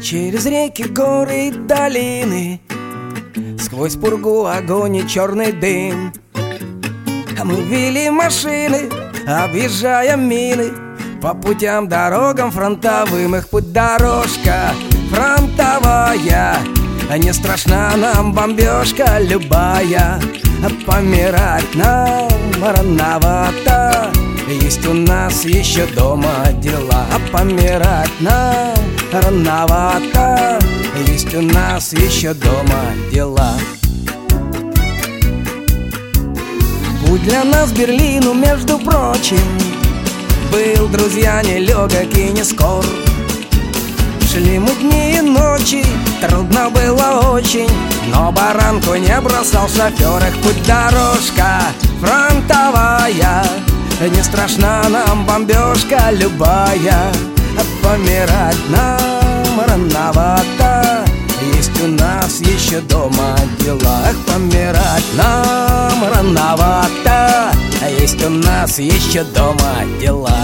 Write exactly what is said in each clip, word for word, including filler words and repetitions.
Через реки, горы и долины, сквозь пургу, огонь и черный дым. А мы вели машины, объезжая мины, по путям, дорогам фронтовым. Их путь дорожка фронтовая, не страшна нам бомбежка любая. Помирать нам рановато, есть у нас еще дома дела. Помирать нам рановато, есть у нас еще дома дела. Путь для нас к Берлину, между прочим, был, друзья, нелегок и не скор. Шли мы дни и ночи, трудно было очень, но баранку не бросал шофер. Их путь дорожка фронтовая, не страшна нам бомбежка любая. Помирать нам рановато, есть у нас еще дома дела. Помирать нам рановато, есть у нас еще дома дела.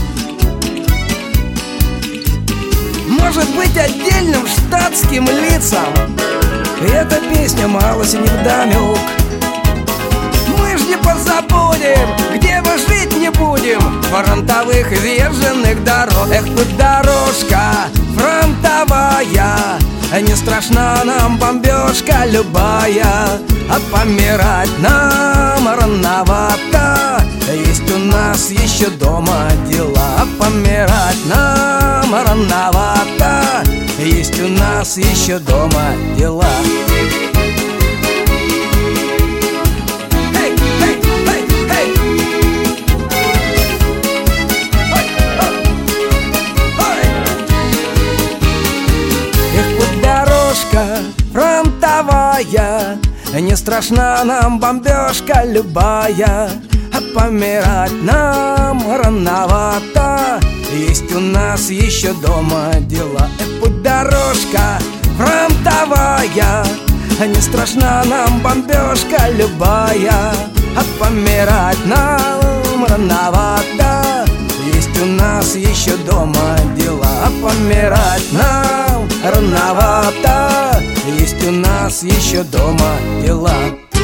Может быть, отдельным штатским лицам эта песня мало синих дамюк. Мы ж не позабудем, где мы жить не будем, фронтовых изъезженных дорог. Эх, путь дорожка фронтовая, не страшна нам бомбежка любая. А помирать нам рановато, есть у нас еще дома дела. Помирать нам рановато, есть у нас еще дома дела. Фронтовая, не страшна нам бомбежка любая. А помирать нам рановато, есть у нас еще дома дела. Эх, путь дорожка фронтовая, не страшна нам бомбежка любая. А помирать нам рановато, есть у нас еще дома дела. А помирать нам рановато, есть у нас еще дома дела.